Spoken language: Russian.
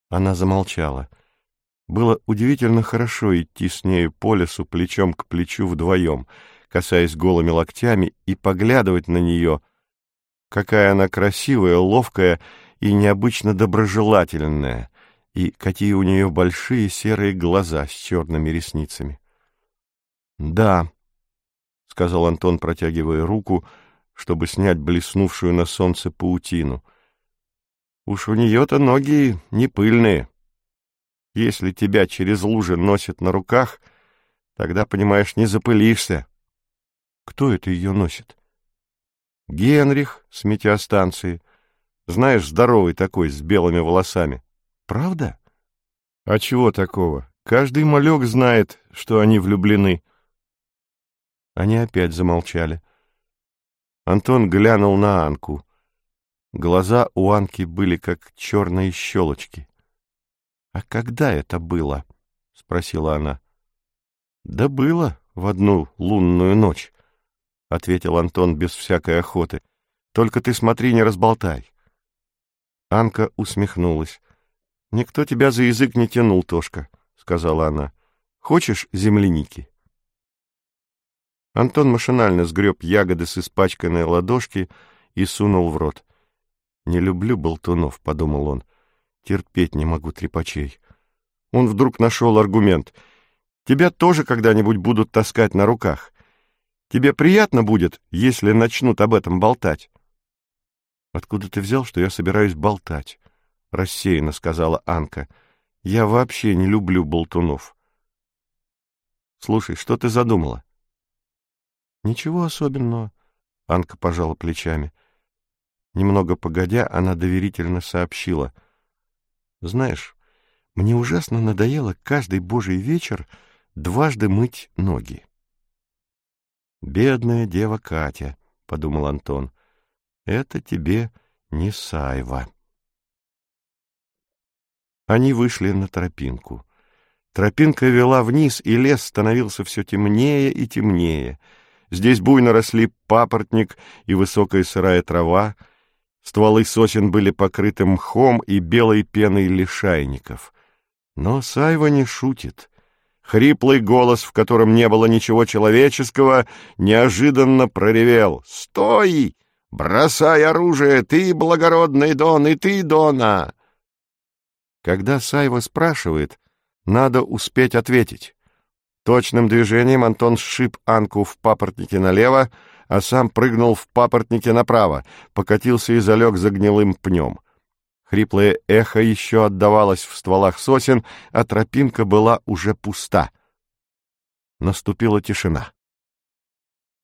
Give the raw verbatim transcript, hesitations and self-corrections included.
Она замолчала. Было удивительно хорошо идти с нею по лесу плечом к плечу вдвоем, касаясь голыми локтями, и поглядывать на нее, какая она красивая, ловкая и необычно доброжелательная, и какие у нее большие серые глаза с черными ресницами. «Да», — сказал Антон, протягивая руку, чтобы снять блеснувшую на солнце паутину, — «уж у нее-то ноги не пыльные. Если тебя через лужи носят на руках, тогда, понимаешь, не запылишься». «Кто это ее носит?» «Генрих с метеостанции. Знаешь, здоровый такой, с белыми волосами». «Правда?» «А чего такого? Каждый малек знает, что они влюблены». Они опять замолчали. Антон глянул на Анку. Глаза у Анки были как черные щелочки. «А когда это было?» — спросила она. «Да было в одну лунную ночь», — ответил Антон без всякой охоты. «Только ты смотри, не разболтай». Анка усмехнулась. «Никто тебя за язык не тянул, Тошка», — сказала она. «Хочешь земляники?» Антон машинально сгреб ягоды с испачканной ладошки и сунул в рот. «Не люблю болтунов», — подумал он. «Терпеть не могу трепачей». Он вдруг нашел аргумент. «Тебя тоже когда-нибудь будут таскать на руках. Тебе приятно будет, если начнут об этом болтать?» «Откуда ты взял, что я собираюсь болтать?» — рассеянно сказала Анка. «Я вообще не люблю болтунов». «Слушай, что ты задумала?» «Ничего особенного», — Анка пожала плечами. Немного погодя, она доверительно сообщила. «Знаешь, мне ужасно надоело каждый божий вечер дважды мыть ноги». «Бедная дева Катя», — подумал Антон, — «это тебе не Сайва». Они вышли на тропинку. Тропинка вела вниз, и лес становился все темнее и темнее. Здесь буйно росли папоротник и высокая сырая трава, стволы сосен были покрыты мхом и белой пеной лишайников. Но Сайва не шутит. Хриплый голос, в котором не было ничего человеческого, неожиданно проревел: «Стой! Бросай оружие! Ты, благородный Дон, и ты, Дона!» Когда Сайва спрашивает, надо успеть ответить. Точным движением Антон сшиб Анку в папоротнике налево, а сам прыгнул в папоротнике направо, покатился и залег за гнилым пнем. Хриплое эхо еще отдавалось в стволах сосен, а тропинка была уже пуста. Наступила тишина.